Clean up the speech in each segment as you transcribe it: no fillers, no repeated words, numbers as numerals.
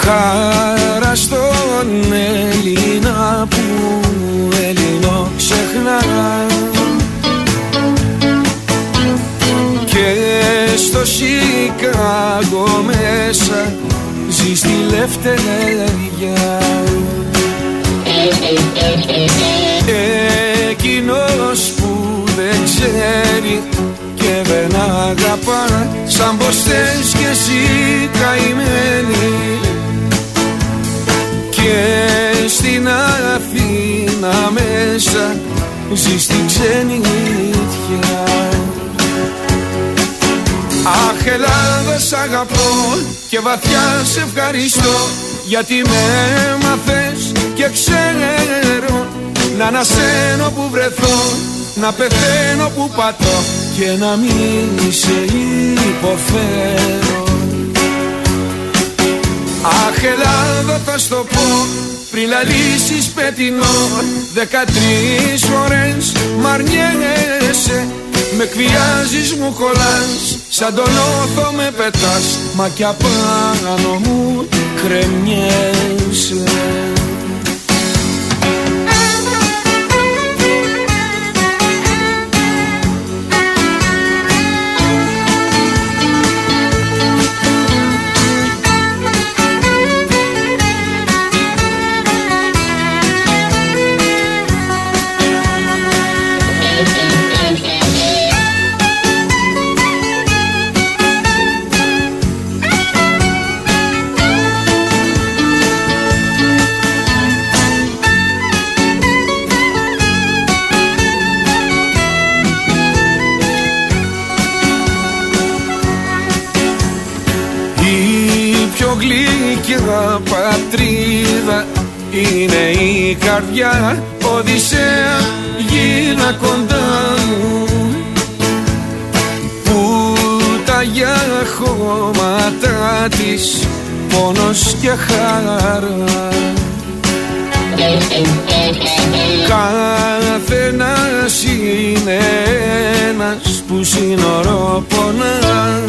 Χαρά στον Έλληνα που Έλληνο ξεχνά, και στο Σικάγο μέσα ζει στη λευτεριά. Εκείνος που δεν ξέρει και δεν αγαπά, σαν πως θες κι εσύ καημένη, και στην Αθήνα μέσα ζει στην ξενιτιά. Αχ, Ελλάδα, σ' αγαπώ και βαθιά σε ευχαριστώ, γιατί με έμαθες και ξέρω να ανασένω που βρεθώ, να πεθαίνω που πατώ και να μην σε υποφέρω. Αχ, Ελλάδα, θα στο πω πριν λαλήσεις πετεινό, 13 φορές μ' αρνιέσαι, με εκβιάζεις, μου κολλάς, σαν τον όθο με πετάς, μα κι απάνω μου κρεμιέσαι. Πατρίδα είναι η καρδιά, Οδυσσέα γίνα κοντά μου, που τα για χώματα της πόνος και χαρά. Καθένας είναι ένας που σύνορο πονά,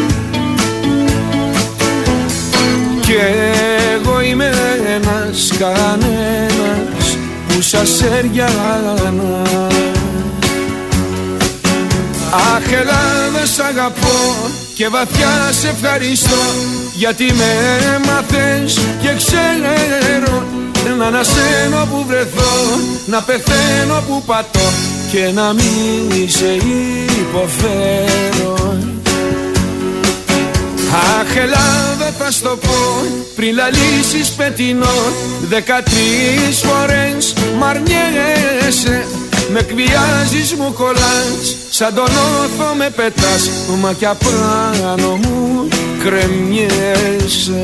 κι εγώ είμαι ένας κανένας που σας έριανα. Αχ, Ελλάδα, σ' αγαπώ και βαθιά σε ευχαριστώ, γιατί με έμαθες και ξέρω να ανασένω που βρεθώ, να πεθαίνω που πατώ και να μην σε υποφέρω. Αχ, Ελλάδα, θα στο πω πριν λαλήσεις πετεινό, 13 φορές μ' αρνιέσαι, με εκβιάζεις, μου κολλάς, σαν τον όθο με πετάς, μα κι απάνω μου κρεμιέσαι.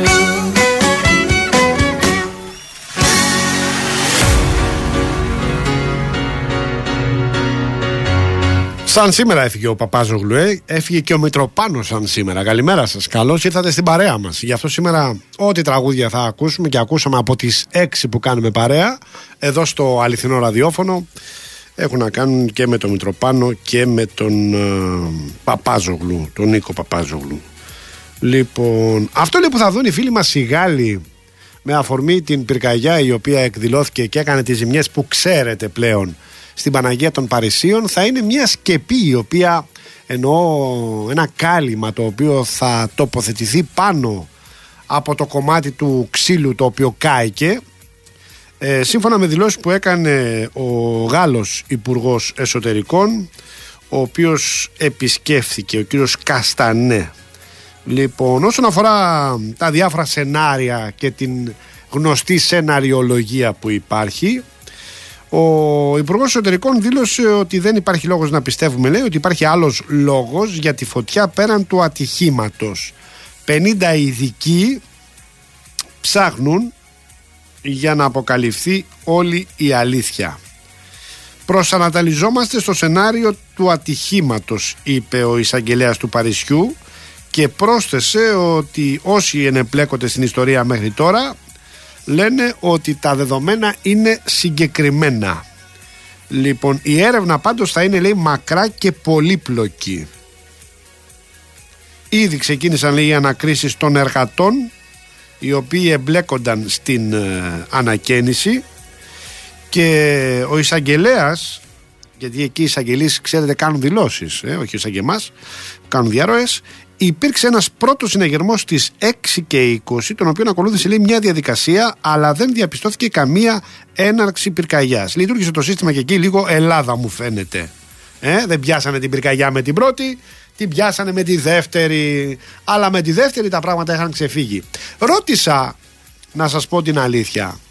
Σαν σήμερα έφυγε ο Παπάζογλου, έφυγε και ο Μητροπάνος σαν σήμερα. Καλημέρα σας, καλώς ήρθατε στην παρέα μας. Γι' αυτό σήμερα ό,τι τραγούδια θα ακούσουμε και ακούσαμε από τις 6 που κάνουμε παρέα εδώ στο αληθινό ραδιόφωνο έχουν να κάνουν και με τον Μητροπάνο και με τον Παπάζογλου, τον Νίκο Παπάζογλου. Λοιπόν, αυτό λέει που θα δουν οι φίλοι μας οι Γάλλοι με αφορμή την πυρκαγιά η οποία εκδηλώθηκε και έκανε τις ζημιές που ξέρετε πλέον στην Παναγία των Παρισίων, θα είναι μια σκεπή η οποία, εννοώ ένα κάλυμα το οποίο θα τοποθετηθεί πάνω από το κομμάτι του ξύλου το οποίο κάηκε, σύμφωνα με δηλώσεις που έκανε ο Γάλλος Υπουργός Εσωτερικών, ο οποίος επισκέφθηκε, ο κύριος Καστανέ. Λοιπόν, όσον αφορά τα διάφορα σενάρια και την γνωστή σεναριολογία που υπάρχει, ο Υπουργός Εσωτερικών δήλωσε ότι δεν υπάρχει λόγος να πιστεύουμε, λέει, ότι υπάρχει άλλος λόγος για τη φωτιά πέραν του ατυχήματος. 50 ειδικοί ψάχνουν για να αποκαλυφθεί όλη η αλήθεια. Προσανατολιζόμαστε στο σενάριο του ατυχήματος, είπε ο εισαγγελέας του Παρισιού, και πρόσθεσε ότι όσοι ενεπλέκονται στην ιστορία μέχρι τώρα λένε ότι τα δεδομένα είναι συγκεκριμένα. Λοιπόν, η έρευνα πάντως θα είναι, λέει, μακρά και πολύπλοκη. Ήδη ξεκίνησαν, λέει, οι ανακρίσεις των εργατών οι οποίοι εμπλέκονταν στην ανακαίνιση, και ο εισαγγελέας, γιατί εκεί οι εισαγγελείς ξέρετε κάνουν δηλώσεις, όχι σαν και εμάς, κάνουν διαρροές, υπήρξε ένας πρώτος συναγερμός στις 6:20, τον οποίο ακολούθησε, λέει, μια διαδικασία, αλλά δεν διαπιστώθηκε καμία έναρξη πυρκαγιάς. Λειτουργήσε το σύστημα και εκεί λίγο Ελλάδα, μου φαίνεται. Δεν πιάσανε την πυρκαγιά με την πρώτη, την πιάσανε με τη δεύτερη, αλλά με τη δεύτερη τα πράγματα είχαν ξεφύγει. Ρώτησα, να σας πω την αλήθεια,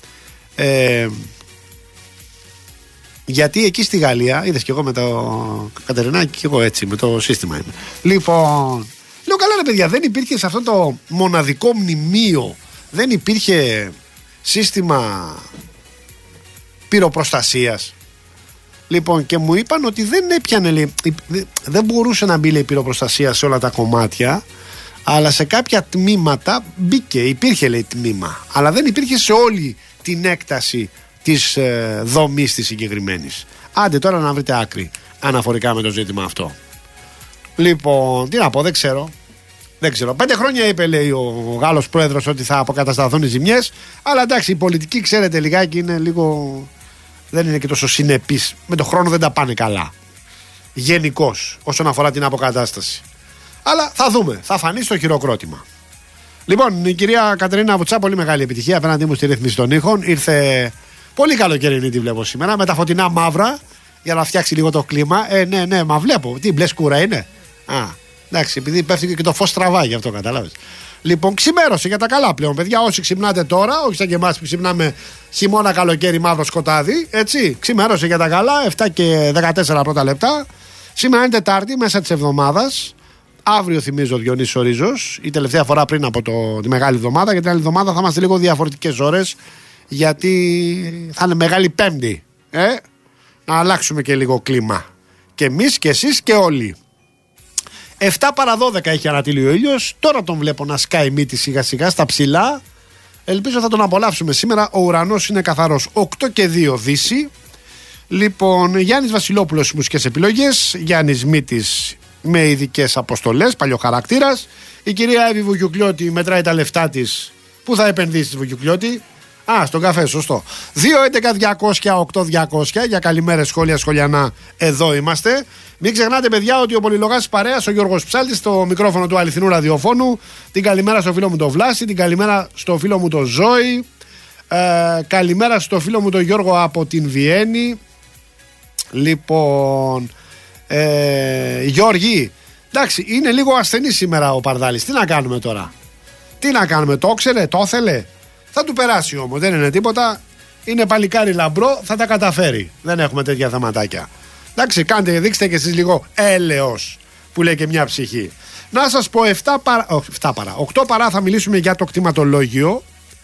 γιατί εκεί στη Γαλλία, είδες και εγώ με το Κατερινάκι, και εγώ έτσι με το σύστημα είμαι. Λοιπόν, λέω, καλά ρε παιδιά, δεν υπήρχε σε αυτό το μοναδικό μνημείο, δεν υπήρχε σύστημα πυροπροστασίας? Λοιπόν, και μου είπαν ότι δεν έπιανε, λέει, δεν μπορούσε να μπει, λέει, πυροπροστασία σε όλα τα κομμάτια, αλλά σε κάποια τμήματα μπήκε, υπήρχε, λέει, τμήμα, αλλά δεν υπήρχε σε όλη την έκταση της δομής της συγκεκριμένης. Άντε τώρα να βρείτε άκρη αναφορικά με το ζήτημα αυτό. Λοιπόν, τι να πω, δεν ξέρω. 5 χρόνια είπε, λέει, ο Γάλλος πρόεδρος, ότι θα αποκατασταθούν οι ζημιές, αλλά εντάξει, η πολιτική, ξέρετε, λιγάκι είναι λίγο, δεν είναι και τόσο συνεπής. Με το χρόνο δεν τα πάνε καλά γενικώς όσον αφορά την αποκατάσταση. Αλλά θα δούμε, θα φανεί στο χειροκρότημα. Λοιπόν, η κυρία Κατερίνα Βουτσά, πολύ μεγάλη επιτυχία απέναντί μου στη ρύθμιση των ήχων. Ήρθε πολύ καλοκαιρινή, τη βλέπω σήμερα, με τα φωτεινά μαύρα, για να φτιάξει λίγο το κλίμα. Ναι, μα βλέπω. Τι, μπλε σκούρα είναι? Εντάξει, επειδή πέφτει και το φως τραβάει, γι' αυτό καταλάβεις. Λοιπόν, ξημέρωσε για τα καλά πλέον, παιδιά. Όσοι ξυπνάτε τώρα, όχι σαν και εμάς που ξυπνάμε χειμώνα, καλοκαίρι, μαύρο σκοτάδι, έτσι. Ξημέρωσε για τα καλά, 7:14 πρώτα λεπτά. Σήμερα είναι Τετάρτη, μέσα της εβδομάδας. Αύριο, θυμίζω, Διονύσης ο Ρίζος, η τελευταία φορά πριν από τη μεγάλη εβδομάδα. Γιατί την άλλη εβδομάδα θα είμαστε λίγο διαφορετικές ώρες, γιατί θα είναι Μεγάλη Πέμπτη. Να αλλάξουμε και λίγο κλίμα. Και εμείς και εσείς και όλοι. 7 παρά 12 έχει ανατείλει ο ήλιος. Τώρα τον βλέπω να σκάει μύτη σιγά σιγά στα ψηλά. Ελπίζω θα τον απολαύσουμε σήμερα. Ο ουρανός είναι καθαρός. 8:02 Δύση. Λοιπόν, Γιάννης Βασιλόπουλος στις μουσικές επιλογές. Γιάννης Μύτης με ειδικές αποστολές, παλιοχαρακτήρας. Η κυρία Εύη Βουγιουκλιώτη μετράει τα λεφτά της. Πού θα επενδύσει τη Βουγιουκλιώτη? Στον καφέ, σωστό. 2-11-200-8-200 για καλημέρες, σχόλια, σχολιανά. Εδώ είμαστε. Μην ξεχνάτε, παιδιά, ότι ο πολυλογάς της παρέας, ο Γιώργος Ψάλτης, στο μικρόφωνο του αληθινού ραδιοφώνου. Την καλημέρα στο φίλο μου το Βλάση, την καλημέρα στο φίλο μου το Ζόη. Καλημέρα στο φίλο μου το Γιώργο από την Βιέννη. Λοιπόν, Γιώργη, εντάξει, είναι λίγο ασθενή σήμερα ο Παρδάλης. Τι να κάνουμε τώρα? Τι να κάνουμε, το ξέρε, το ήθελε. Θα του περάσει όμως, δεν είναι τίποτα. Είναι παλικάρι λαμπρό, θα τα καταφέρει. Δεν έχουμε τέτοια θεματάκια. Εντάξει, δείξτε και εσείς λίγο έλεος, που λέει και μια ψυχή. Να σας πω, 8 παρά θα μιλήσουμε για το κτηματολόγιο.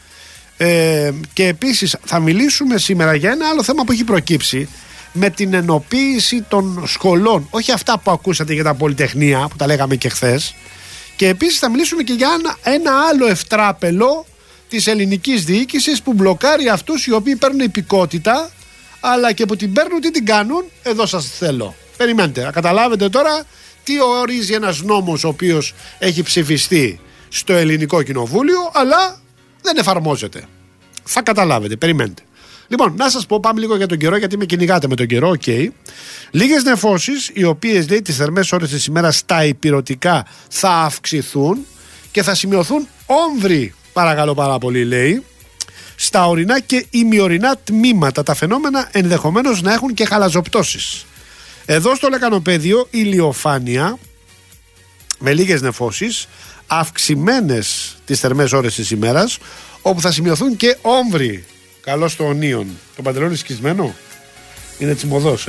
Και επίσης θα μιλήσουμε σήμερα για ένα άλλο θέμα που έχει προκύψει, με την ενοποίηση των σχολών. Όχι αυτά που ακούσατε για τα πολυτεχνία, που τα λέγαμε και χθες. Και επίσης θα μιλήσουμε και για ένα άλλο ευτράπελο της ελληνικής διοίκησης, που μπλοκάρει αυτούς οι οποίοι παίρνουν υπηκότητα, αλλά και που την παίρνουν, τι την κάνουν? Εδώ σας θέλω. Περιμένετε, να καταλάβετε τώρα τι ορίζει ένας νόμος ο οποίος έχει ψηφιστεί στο ελληνικό κοινοβούλιο, αλλά δεν εφαρμόζεται. Θα καταλάβετε, περιμένετε. Λοιπόν, να σας πω, πάμε λίγο για τον καιρό, γιατί με κυνηγάτε με τον καιρό. Okay. Λίγες νεφώσεις, οι οποίες, λέει, τις θερμές ώρες της ημέρας στα ηπειρωτικά θα αυξηθούν και θα σημειωθούν όμβροι, παρακαλώ πάρα πολύ, λέει, στα ορεινά και ημιορεινά τμήματα. Τα φαινόμενα ενδεχομένως να έχουν και χαλαζοπτώσεις. Εδώ στο λεκανοπέδιο ηλιοφάνεια με λίγες νεφώσεις, αυξημένες τις θερμές ώρες της ημέρας, όπου θα σημειωθούν και όμβροι. Καλό στο ονίον. Το παντελόνι σκισμένο. Είναι τσιμωδός,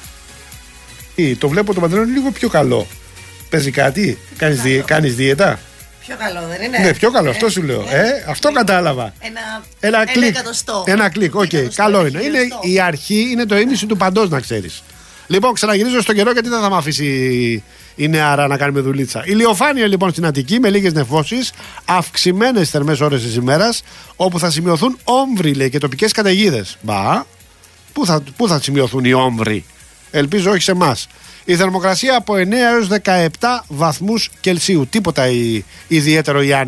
Το βλέπω το παντελόνι λίγο πιο καλό. Παίζει κάτι? Κάνεις δίαιτα? Πιο καλό δεν είναι? Ναι, πιο καλό, αυτό σου λέω. Αυτό κατάλαβα. Ένα κλικ. Ένα κλικ, οκ, καλό είναι. Η αρχή είναι το ίμιση του παντός, να ξέρεις. Λοιπόν, ξαναγυρίζω στον καιρό, γιατί δεν θα με αφήσει η νεαρά να κάνουμε δουλίτσα. Ηλιοφάνεια λοιπόν στην Αττική με λίγες νεφώσεις, αυξημένες θερμές ώρες της ημέρας, όπου θα σημειωθούν όμβροι, λέει, και τοπικές καταιγίδες. Μπα, πού θα σημειωθούν οι όμβροι? Ελπίζω όχι σε εμάς. Η θερμοκρασία από 9 έως 17 βαθμούς Κελσίου. Τίποτα ιδιαίτερο ή άνεμη.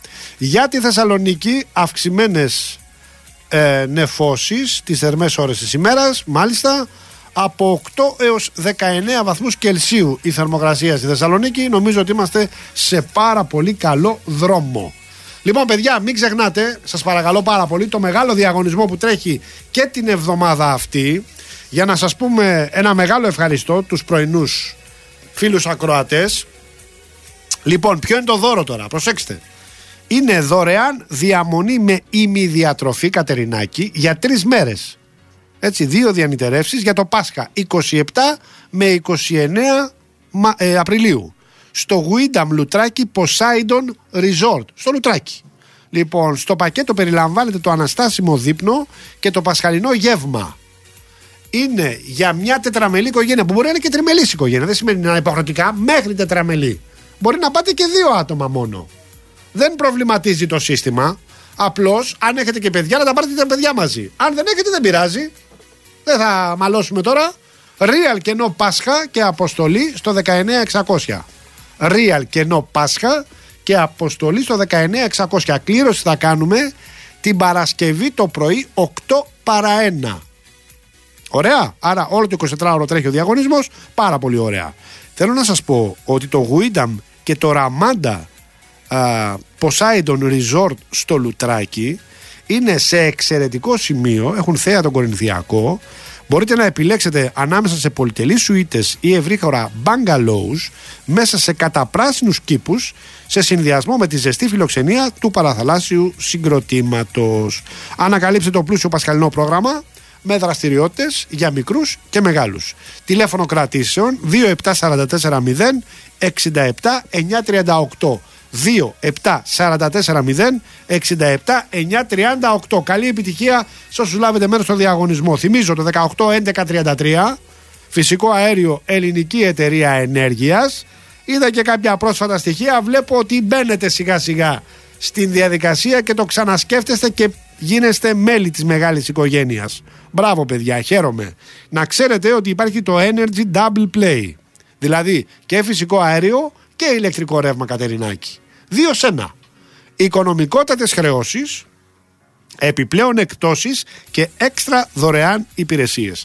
Για τη Θεσσαλονίκη αυξημένες νεφώσεις τις θερμές ώρες της ημέρας, μάλιστα από 8 έως 19 βαθμούς Κελσίου η θερμοκρασία στη Θεσσαλονίκη. Νομίζω ότι είμαστε σε πάρα πολύ καλό δρόμο. Λοιπόν παιδιά, μην ξεχνάτε, σας παρακαλώ πάρα πολύ, το μεγάλο διαγωνισμό που τρέχει και την εβδομάδα αυτή, για να σας πούμε ένα μεγάλο ευχαριστώ τους πρωινούς φίλους ακροατές. Λοιπόν, ποιο είναι το δώρο τώρα, προσέξτε. Είναι δωρεάν διαμονή με ημιδιατροφή, Κατερινάκη, για 3 μέρες. Έτσι, 2 διανυτερεύσεις για το Πάσχα 27 με 29 Απριλίου στο Γουίνταμ Λουτράκι Poseidon Resort, στο Λουτράκι. Λοιπόν, στο πακέτο περιλαμβάνεται το αναστάσιμο δείπνο και το πασχαλινό γεύμα. Είναι για μια τετραμελή οικογένεια, που μπορεί να είναι και τριμελής οικογένεια, δεν σημαίνει να είναι υποχρεωτικά, μέχρι τετραμελή. Μπορεί να πάτε και 2 άτομα μόνο. Δεν προβληματίζει το σύστημα. Απλώς, αν έχετε και παιδιά, να τα πάρετε τα παιδιά μαζί. Αν δεν έχετε, δεν πειράζει. Δεν θα μαλώσουμε τώρα. Real κενό Πάσχα και αποστολή στο 19600. Real κενό Πάσχα και αποστολή στο 19600. Κλήρωση θα κάνουμε την Παρασκευή το πρωί 8 παρά 1. Ωραία. Άρα όλο το 24ωρο τρέχει ο διαγωνισμός. Πάρα πολύ ωραία. Θέλω να σας πω ότι το Γουίνταμ και το Ραμάντα Poseidon Resort στο Λουτράκι είναι σε εξαιρετικό σημείο. Έχουν θέα τον Κορινθιακό. Μπορείτε να επιλέξετε ανάμεσα σε πολυτελείς σουίτες ή ευρύχωρα bungalows μέσα σε καταπράσινους κήπους, σε συνδυασμό με τη ζεστή φιλοξενία του παραθαλάσσιου συγκροτήματος. Ανακαλύψτε το πλούσιο πασχαλινό πρόγραμμα με δραστηριότητες για μικρούς και μεγάλους. Τηλέφωνο κρατήσεων 27440 67 938. 27440 67 938. Καλή επιτυχία σε όσους λάβετε μέρος στο διαγωνισμό. Θυμίζω το 181133, φυσικό αέριο, ελληνική εταιρεία ενέργειας. Είδα και κάποια πρόσφατα στοιχεία. Βλέπω ότι μπαίνετε σιγά σιγά στην διαδικασία και το ξανασκέφτεστε και γίνεστε μέλη της μεγάλης οικογένειας. Μπράβο παιδιά, χαίρομαι. Να ξέρετε ότι υπάρχει το Energy Double Play, δηλαδή και φυσικό αέριο και ηλεκτρικό ρεύμα, Κατερινάκη. 2 σε 1. Οικονομικότατες χρεώσεις, επιπλέον εκτόσεις και έξτρα δωρεάν υπηρεσίες.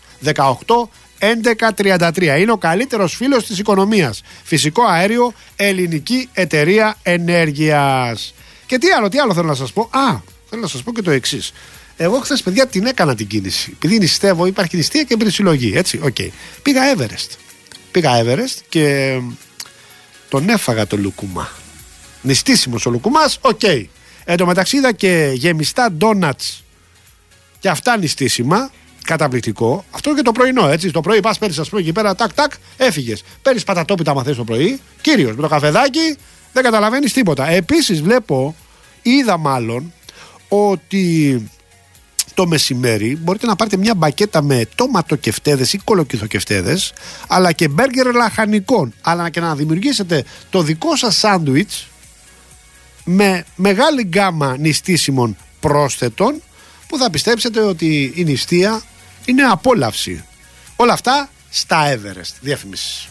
181133. Είναι ο καλύτερος φίλος της οικονομίας. Φυσικό αέριο, ελληνική εταιρεία ενέργειας. Και τι άλλο θέλω να σας πω. Θέλω να σας πω και το εξής. Εγώ χθες, παιδιά, την έκανα την κίνηση. Επειδή νηστεύω, υπάρχει νηστεία και συλλογή. Έτσι, okay. Πήγα Everest και τον έφαγα το λουκουμά. Νηστίσιμος ο λουκουμάς, οκ. Εν τω μεταξύ είδα και γεμιστά ντόνατς. Και αυτά νηστίσιμα, καταπληκτικό. Αυτό και το πρωινό, έτσι. Το πρωί πας, παίρνεις, ας πούμε, εκεί πέρα, τάκ, έφυγες. Παίρνεις πατατόπιτα, μαθαίνεις το πρωί. Κύριος, με το καφεδάκι, δεν καταλαβαίνεις τίποτα. Επίσης, είδα ότι το μεσημέρι μπορείτε να πάρετε μια μπακέτα με τόματοκεφτέδες ή κολοκυθοκεφτέδες, αλλά και μπέργκερ λαχανικών, αλλά και να δημιουργήσετε το δικό σας σάντουιτς με μεγάλη γκάμα νηστίσιμων πρόσθετων, που θα πιστέψετε ότι η νηστεία είναι απόλαυση. Όλα αυτά στα Everest. Διαφημίσεις.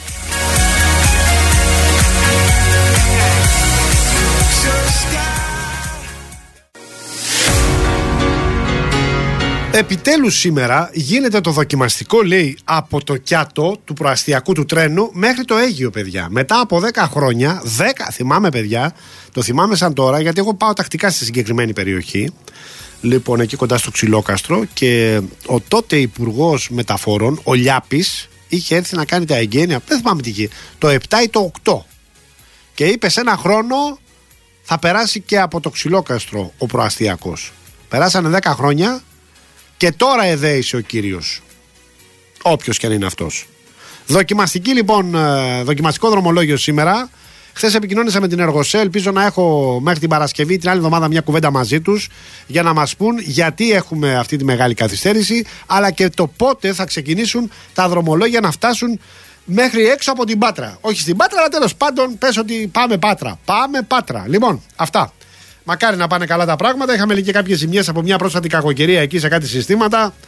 Επιτέλους σήμερα γίνεται το δοκιμαστικό, λέει, από το Κιάτο του προαστιακού του τρένου μέχρι το Αίγυο, παιδιά. Μετά από 10 χρόνια, 10 θυμάμαι, παιδιά, το θυμάμαι σαν τώρα, γιατί εγώ πάω τακτικά στη συγκεκριμένη περιοχή. Λοιπόν, εκεί κοντά στο Ξυλόκαστρο, και ο τότε υπουργός μεταφορών, ο Λιάπης, είχε έρθει να κάνει τα εγγένεια, δεν θυμάμαι τι είχε, το 7 ή το 8. Και είπε σε ένα χρόνο θα περάσει και από το Ξυλόκαστρο ο προαστιακός. Περάσανε 10 χρόνια. Και τώρα εδέησε ο κύριος, όποιος και αν είναι αυτός. Δοκιμαστικό δρομολόγιο σήμερα. Χθες επικοινώνησα με την Εργοσέ. Ελπίζω να έχω μέχρι την Παρασκευή, την άλλη εβδομάδα, μια κουβέντα μαζί τους για να μας πούν γιατί έχουμε αυτή τη μεγάλη καθυστέρηση, αλλά και το πότε θα ξεκινήσουν τα δρομολόγια να φτάσουν μέχρι έξω από την Πάτρα. Όχι στην Πάτρα, αλλά τέλος πάντων πες ότι πάμε Πάτρα. Πάμε Πάτρα. Λοιπόν, αυτά. Μακάρι να πάνε καλά τα πράγματα. Είχαμε και κάποιες ζημιές από μια πρόσφατη κακοκαιρία εκεί σε κάτι συστήματα.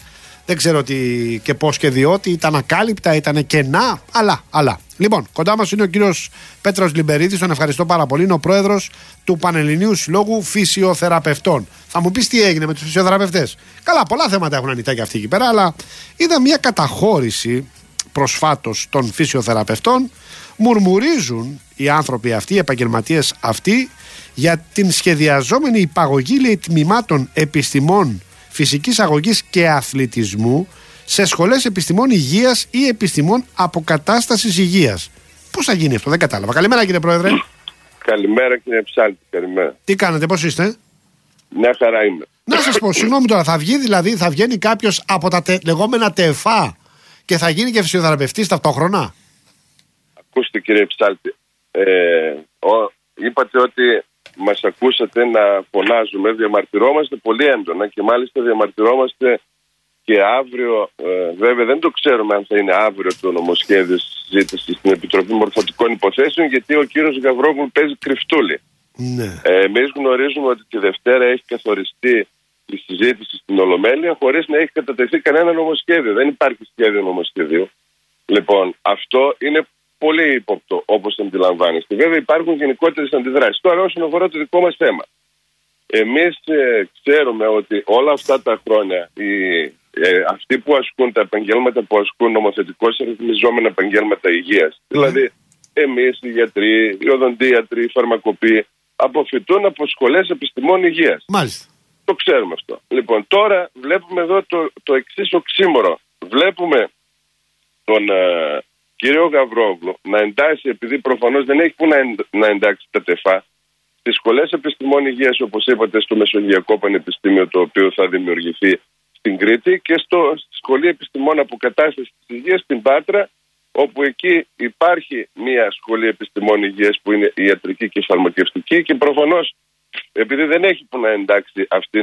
Δεν ξέρω τι και πώς και διότι, ήταν ακάλυπτα, ήταν κενά, αλλά. Λοιπόν, κοντά μας είναι ο κύριος Πέτρος Λιμπερίδης, τον ευχαριστώ πάρα πολύ, είναι ο πρόεδρος του Πανελληνίου Συλλόγου Φυσιοθεραπευτών. Θα μου πεις τι έγινε με τους φυσιοθεραπευτές. Καλά, πολλά θέματα έχουν ανοιχτά και αυτοί εκεί πέρα, αλλά είδα μια καταχώρηση προσφάτως των φυσιοθεραπευτών. Μουρμουρίζουν οι άνθρωποι αυτοί, οι επαγγελματίες αυτοί, για την σχεδιαζόμενη υπαγωγή, λέει, τμήματων επιστημών φυσικής αγωγής και αθλητισμού σε σχολές επιστημών υγείας ή επιστημών αποκατάστασης υγείας. Πώς θα γίνει αυτό, δεν κατάλαβα. Καλημέρα, κύριε Πρόεδρε. Καλημέρα, κύριε Ψάλτη, καλημέρα. Τι κάνετε, πώς είστε? Μια χαρά είμαι. Να σας πω, συγγνώμη τώρα, θα βγαίνει κάποιος από τα λεγόμενα ΤΕΦΑ και θα γίνει και φυσιοθεραπευτής ταυτόχρονα? Ακούστε, κύριε Ψάλτη, είπατε ότι μας ακούσατε να φωνάζουμε, διαμαρτυρόμαστε πολύ έντονα και μάλιστα διαμαρτυρόμαστε και αύριο, βέβαια δεν το ξέρουμε αν θα είναι αύριο το νομοσχέδιο στη συζήτηση στην Επιτροπή Μορφωτικών Υποθέσεων, γιατί ο κύριος Γαβρόγλου παίζει κρυφτούλη. Ναι. Εμείς γνωρίζουμε ότι τη Δευτέρα έχει καθοριστεί η συζήτηση στην Ολομέλεια χωρίς να έχει κατατεθεί κανένα νομοσχέδιο. Δεν υπάρχει σχέδιο νομοσχεδίου. Λοιπόν, αυτό είναι πολύ ύποπτο, όπως αντιλαμβάνεστε. Βέβαια υπάρχουν γενικότερες αντιδράσεις. Τώρα όσον αφορά το δικό μας θέμα. Εμείς ξέρουμε ότι όλα αυτά τα χρόνια αυτοί που ασκούν τα επαγγέλματα που ασκούν νομοθετικώς ρυθμιζόμενα επαγγέλματα υγείας, δηλαδή εμείς οι γιατροί, οι οδοντίατροι, οι φαρμακοποιοί, αποφυτούν από σχολές επιστημών υγείας. Μάλιστα. Το ξέρουμε αυτό. Λοιπόν, τώρα βλέπουμε εδώ το εξής οξύμορο. Βλέπουμε τον κύριο Γαβρόγλου να εντάσσει, επειδή προφανώς δεν έχει που να εντάξει τα ΤΕΦΑ, στις σχολές επιστημών υγείας, όπως είπατε, στο Μεσογειακό Πανεπιστήμιο, το οποίο θα δημιουργηθεί στην Κρήτη, και στη Σχολή Επιστημών Αποκατάστασης της Υγείας στην Πάτρα, όπου εκεί υπάρχει μια σχολή επιστημών υγείας που είναι ιατρική και φαρμακευτική, και προφανώς επειδή δεν έχει που να εντάξει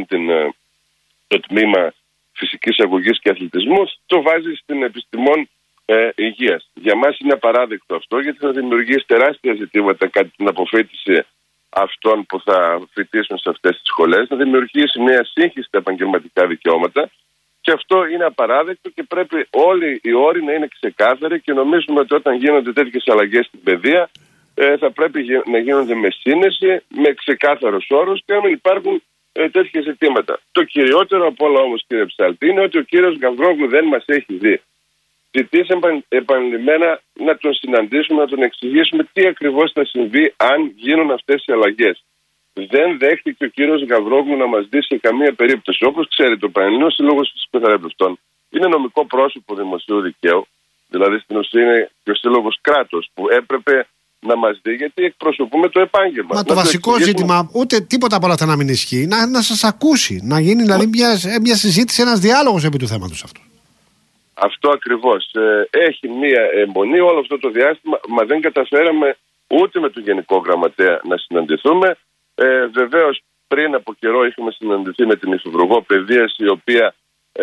το τμήμα φυσικής αγωγής και αθλητισμού, το βάζει στην επιστημών υγείας. Για μας είναι απαράδεκτο αυτό, γιατί θα δημιουργήσει τεράστια ζητήματα κατά την αποφύτιση αυτών που θα φοιτήσουν σε αυτές τις σχολές, θα δημιουργήσει μια σύγχυση στα επαγγελματικά δικαιώματα, και αυτό είναι απαράδεκτο και πρέπει όλοι οι όροι να είναι ξεκάθαροι, και νομίζουμε ότι όταν γίνονται τέτοιες αλλαγές στην παιδεία θα πρέπει να γίνονται με σύνεση, με ξεκάθαρους όρους και να μην υπάρχουν τέτοια ζητήματα. Το κυριότερο από όλα όμως, κύριε Ψάλτη, είναι ότι ο κύριος Γαβρόγλου δεν μας έχει δει. Ζητήσαμε επανειλημμένα να τον συναντήσουμε, να τον εξηγήσουμε τι ακριβώς θα συμβεί αν γίνουν αυτές οι αλλαγές. Δεν δέχτηκε ο κύριος Γαβρόγλου να μας δει σε καμία περίπτωση. Όπως ξέρετε, ο Πανελληνίος Σύλλογος Φυσιοθεραπευτών είναι νομικό πρόσωπο δημοσίου δικαίου, δηλαδή στην ουσία είναι και ο σύλλογος κράτος που έπρεπε να μας δει, γιατί εκπροσωπούμε το επάγγελμα. Μα το βασικό ζήτημα, ούτε τίποτα από όλα αυτά να μην ισχύει, να σας ακούσει, να γίνει δηλαδή μια συζήτηση, ένας διάλογος επί του θέματος αυτού. Αυτό ακριβώς. Έχει μία αιμονή όλο αυτό το διάστημα, μα δεν καταφέραμε ούτε με τον Γενικό Γραμματέα να συναντηθούμε. Βεβαίως πριν από καιρό είχαμε συναντηθεί με την Υφυπουργό Παιδείας, η οποία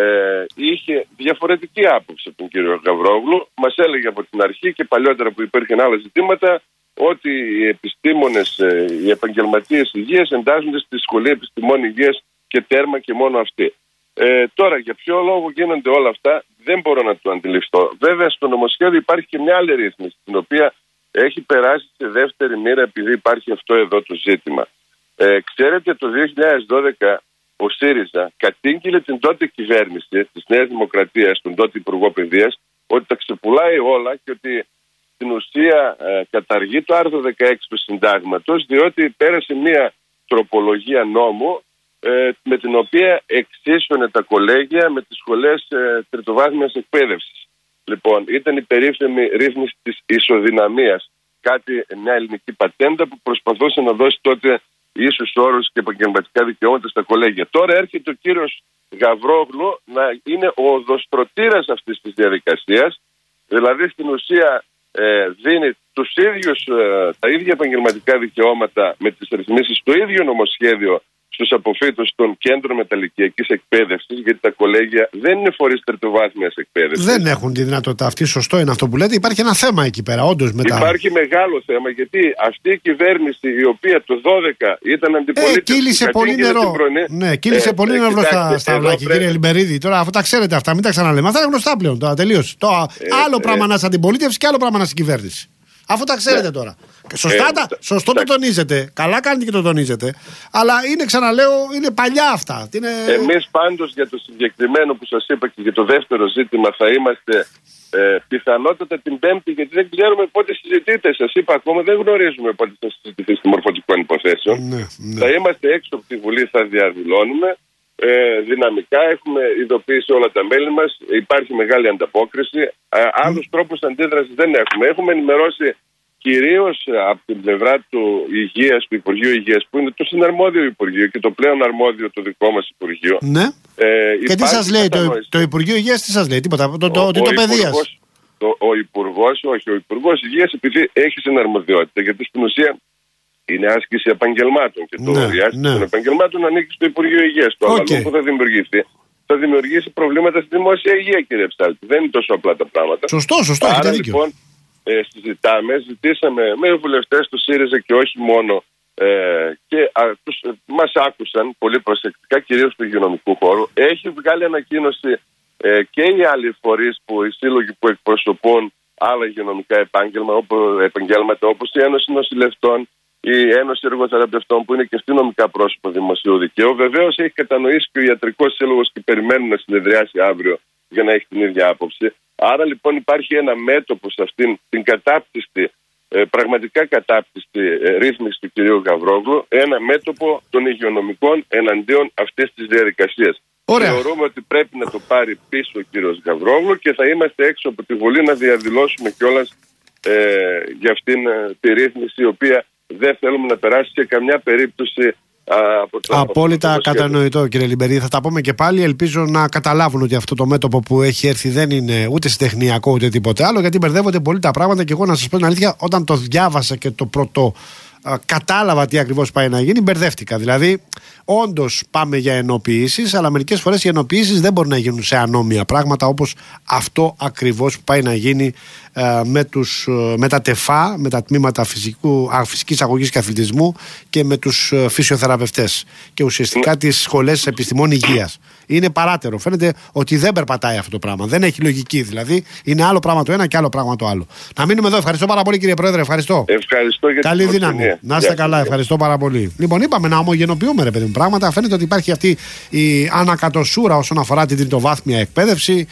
είχε διαφορετική άποψη από τον κύριο Γαβρόγλου. Μας έλεγε από την αρχή και παλιότερα που υπήρχαν άλλα ζητήματα ότι οι επιστήμονες, οι επαγγελματίες υγείας εντάσσονται στη Σχολή Επιστημών Υγείας και τέρμα και μόνο αυτοί. Τώρα για ποιο λόγο γίνονται όλα αυτά δεν μπορώ να το αντιληφθώ. Βέβαια στο νομοσχέδιο υπάρχει και μια άλλη ρύθμιση, την οποία έχει περάσει σε δεύτερη μοίρα επειδή υπάρχει αυτό εδώ το ζήτημα. Ξέρετε, το 2012 ο ΣΥΡΙΖΑ κατήγγειλε την τότε κυβέρνηση της Νέας Δημοκρατίας, τον τότε Υπουργό Παιδείας, ότι τα ξεπουλάει όλα και ότι στην ουσία καταργεί το άρθρο 16 του Συντάγματος, διότι πέρασε μια τροπολογία νόμου με την οποία εξίσωνε τα κολέγια με τις σχολές τριτοβάθμιας εκπαίδευσης. Λοιπόν, ήταν η περίφημη ρύθμιση της ισοδυναμίας, μια ελληνική πατέντα που προσπαθούσε να δώσει τότε ίσους όρους και επαγγελματικά δικαιώματα στα κολέγια. Τώρα έρχεται ο κύριος Γαβρόγλου να είναι ο οδοστρωτήρας αυτής της διαδικασίας, δηλαδή στην ουσία δίνει τα ίδια επαγγελματικά δικαιώματα με τις ρυθμίσεις στο ίδιο νομοσχέδιο στους αποφύτους των κέντρων μεταλλικιακής εκπαίδευσης, γιατί τα κολέγια δεν είναι φορείς τριτοβάθμιας εκπαίδευσης. Δεν έχουν τη δυνατότητα αυτή, σωστό είναι αυτό που λέτε. Υπάρχει ένα θέμα εκεί πέρα, όντως μετά. Υπάρχει μεγάλο θέμα, γιατί αυτή η κυβέρνηση, η οποία το 12 ήταν αντιπολίτευση. Κύλησε πολύ νερό. Ναι, κύλησε πολύ νερό στα αυλάκια, κύριε Λιμπερίδη. Τώρα, αφού τα ξέρετε αυτά, μην τα ξαναλέμε. Αυτά είναι γνωστά πλέον. Τώρα τελείωσε. Άλλο πράγμα να είσαι αντιπολίτευση και άλλο πράγμα να είσαι κυβέρνηση. Αφού τα ξέρετε τώρα. Σωστό το τονίζετε. Καλά κάνετε και το τονίζετε. Αλλά είναι, ξαναλέω, είναι παλιά αυτά. Εμείς πάντως για το συγκεκριμένο που σας είπα και για το δεύτερο ζήτημα θα είμαστε πιθανότατα την Πέμπτη, γιατί δεν ξέρουμε πότε συζητείτε. Σας είπα, ακόμα δεν γνωρίζουμε πότε θα συζητηθεί στη Μορφωτικών Υποθέσεων. Ναι. Θα είμαστε έξω από τη Βουλή, θα διαδηλώνουμε. Δυναμικά έχουμε ειδοποιήσει όλα τα μέλη μας. Υπάρχει μεγάλη ανταπόκριση. Άλλους τρόπους αντίδρασης δεν έχουμε. Έχουμε ενημερώσει κυρίως από την πλευρά του Υγείας, του Υπουργείου Υγείας, που είναι το συναρμόδιο Υπουργείο και το πλέον αρμόδιο το δικό μας Υπουργείο. Ναι. Και τι σας λέει το Υπουργείο Υγείας, τι σας λέει, τίποτα, το παιδείας. Ο Υπουργός Υγείας, επειδή έχει συναρμοδιότητα, γιατί στην ουσία είναι άσκηση επαγγελμάτων και η άσκηση των επαγγελμάτων ανήκει στο Υπουργείο Υγείας. Το άλλο που θα δημιουργηθεί, θα δημιουργήσει προβλήματα στη δημόσια υγεία, κύριε Ψάλτη. Δεν είναι τόσο απλά τα πράγματα. Σωστό, άρα λοιπόν ζητήσαμε με βουλευτές του ΣΥΡΙΖΑ και όχι μόνο και μας άκουσαν πολύ προσεκτικά, κυρίως του υγειονομικού χώρου. Έχει βγάλει ανακοίνωση και οι άλλοι φορείς, οι σύλλογοι που εκπροσωπούν άλλα υγειονομικά επαγγέλματα, όπως η Ένωση Νοσηλευτών, η Ένωση Εργοθεραπευτών, που είναι και αστυνομικά πρόσωπα δημοσίου δικαίου. Βεβαίως έχει κατανοήσει και ο Ιατρικός Σύλλογος και περιμένουν να συνεδριάσει αύριο για να έχει την ίδια άποψη. Άρα λοιπόν υπάρχει ένα μέτωπο σε αυτήν την κατάπτυστη, πραγματικά κατάπτυστη ρύθμιση του κυρίου Γαβρόγλου, ένα μέτωπο των υγειονομικών εναντίον αυτής της διαδικασίας. Θεωρούμε ότι πρέπει να το πάρει πίσω ο κύριος Γαβρόγλου και θα είμαστε έξω από τη Βουλή να διαδηλώσουμε κιόλας για αυτήν τη ρύθμιση, η οποία δεν θέλουμε να περάσει σε καμιά περίπτωση απόλυτα κατανοητό, κύριε Λιμπερίδη. Θα τα πούμε και πάλι. Ελπίζω να καταλάβουν ότι αυτό το μέτωπο που έχει έρθει δεν είναι ούτε συντεχνιακό ούτε τίποτε άλλο, γιατί μπερδεύονται πολύ τα πράγματα. Και εγώ να σας πω την αλήθεια, όταν το διάβασα και το πρώτο κατάλαβα τι ακριβώς πάει να γίνει, μπερδεύτηκα. Δηλαδή, όντως πάμε για ενοποιήσεις, αλλά μερικές φορές οι ενοποιήσεις δεν μπορούν να γίνουν σε ανώμια πράγματα, όπως αυτό ακριβώς που πάει να γίνει με τα ΤΕΦΑ, με τα τμήματα φυσικής αγωγής και αθλητισμού και με τους φυσιοθεραπευτές και ουσιαστικά τις σχολές επιστημών υγείας. Είναι παράτερο. Φαίνεται ότι δεν περπατάει αυτό το πράγμα. Δεν έχει λογική. Δηλαδή, είναι άλλο πράγμα το ένα και άλλο πράγμα το άλλο. Να μείνουμε εδώ. Ευχαριστώ πάρα πολύ, κύριε Πρόεδρε. Ευχαριστώ. Ευχαριστώ για καλή δύναμη. Να είστε καλά. Ευχαριστώ πάρα πολύ. Λοιπόν, είπαμε να ομογενοποιούμε, ρε παιδί μου, πράγματα. Φαίνεται ότι υπάρχει αυτή η ανακατοσούρα όσον αφορά την τριτοβάθμια εκπαίδευση.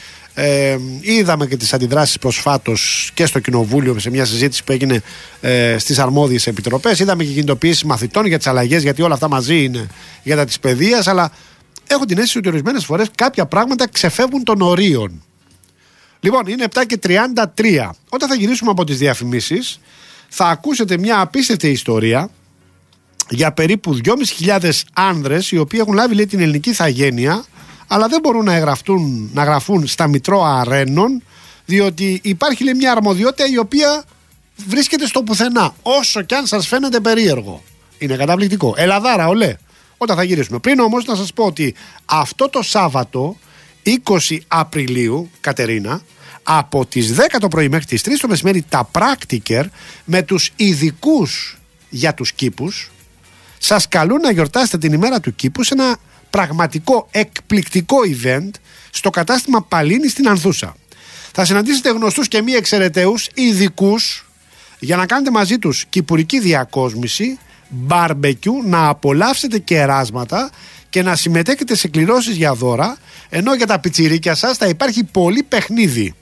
Είδαμε και τις αντιδράσεις προσφάτως και στο Κοινοβούλιο σε μια συζήτηση που έγινε στις αρμόδιες επιτροπές. Είδαμε και κινητοποίηση μαθητών για τις αλλαγές, γιατί όλα αυτά μαζί είναι για τα της παιδείας. Αλλά έχω την αίσθηση ότι ορισμένες φορές κάποια πράγματα ξεφεύγουν των ορίων. Λοιπόν, είναι 7:33. Όταν θα γυρίσουμε από τις διαφημίσεις, θα ακούσετε μια απίστευτη ιστορία για περίπου 2.500 άνδρες οι οποίοι έχουν λάβει, λέει, την ελληνική ηθαγένεια, αλλά δεν μπορούν να γραφούν στα Μητρώα Αρένων, διότι υπάρχει, λέει, μια αρμοδιότητα η οποία βρίσκεται στο πουθενά, όσο κι αν σας φαίνεται περίεργο. Είναι καταπληκτικό. Ελαδάρα, ολέ. Όταν θα γυρίσουμε. Πριν όμως να σας πω ότι αυτό το Σάββατο 20 Απριλίου, Κατερίνα, από τις 10 το πρωί μέχρι τις 3 το μεσημέρι, τα Πράκτικερ με τους ειδικούς για τους κήπους σας καλούν να γιορτάσετε την ημέρα του κήπου σε ένα πραγματικό εκπληκτικό event στο κατάστημα Παλίνη στην Ανθούσα. Θα συναντήσετε γνωστούς και μη εξαιρεταίους ειδικούς για να κάνετε μαζί τους κυπουρική διακόσμηση, μπαρμπεκιού, να απολαύσετε κεράσματα και να συμμετέχετε σε κληρώσεις για δώρα, ενώ για τα πιτσιρίκια σας θα υπάρχει πολύ παιχνίδι.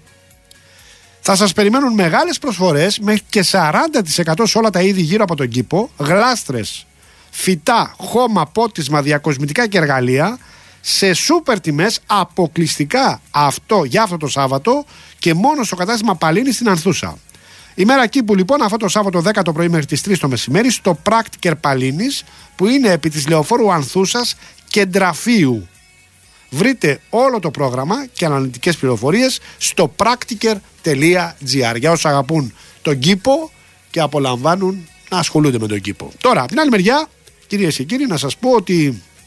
Θα σας περιμένουν μεγάλες προσφορές μέχρι και 40% σε όλα τα είδη γύρω από τον κήπο, γλάστρες, φυτά, χώμα, πότισμα, διακοσμητικά και εργαλεία σε σούπερ τιμές, αποκλειστικά για αυτό το Σάββατο και μόνο στο κατάστημα Παλίνη στην Ανθούσα. Ημέρα κήπου λοιπόν αυτό το Σάββατο 10 το πρωί μέχρι τις 3 το μεσημέρι στο Πράκτικερ Παλίνης, που είναι επί της Λεωφόρου Ανθούσας και Ντραφείου. Βρείτε όλο το πρόγραμμα και αναλυτικές πληροφορίες στο practiker.gr για όσους αγαπούν τον κήπο και απολαμβάνουν να ασχολούνται με τον κήπο. Τώρα, από την άλλη μεριά, κυρίες και κύριοι, να σας πω ότι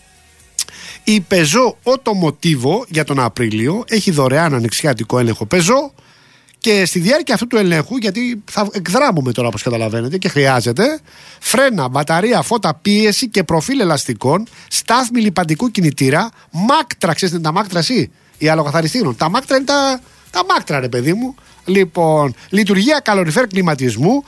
Η Peugeot Automotivo για τον Απρίλιο έχει δωρεάν ανοιξιάτικο έλεγχο Peugeot και στη διάρκεια αυτού του ελέγχου, γιατί θα εκδράμουμε τώρα όπως καταλαβαίνετε και χρειάζεται, φρένα, μπαταρία, φώτα, πίεση και προφίλ ελαστικών, στάθμη λιπαντικού κινητήρα, μάκτρα, ξέρεις είναι τα μάκτρα εσύ, οι αλλοκαθαριστήρων, τα μάκτρα είναι τα μάκτρα ρε παιδί μου. Λοιπόν, λειτουργία καλοριφέρ κλιματισμού,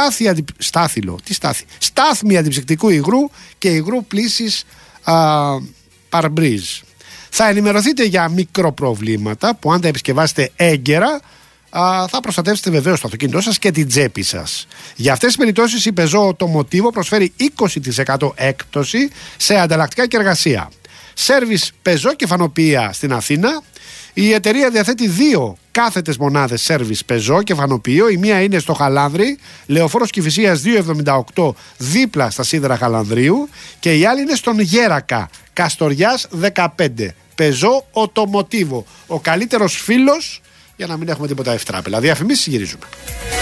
στάθμη αντιψυκτικού υγρού και υγρού πλύσης παρμπρίζ. Θα ενημερωθείτε για μικροπροβλήματα που αν τα επισκευάσετε έγκαιρα θα προστατεύσετε βεβαίως το αυτοκίνητό σας και την τσέπη σας. Για αυτές τις περιπτώσεις η Peugeot Automotivo προσφέρει 20% έκπτωση σε ανταλλακτικά και εργασία. Σέρβις Peugeot κεφανοποιία στην Αθήνα. Η εταιρεία διαθέτει 2 κάθετες μονάδες σέρβις Peugeot κεφανοποιείο. Η μία είναι στο Χαλάνδρι, Λεωφόρος Κηφισίας 278 δίπλα στα σίδερα Χαλανδρίου, και η άλλη είναι στον Γέρακα, Καστοριάς 15. Peugeot Automotivo, ο καλύτερος φίλος για να μην έχουμε τίποτα ευτράπελα. Διαφημίσεις γυρίζουμε.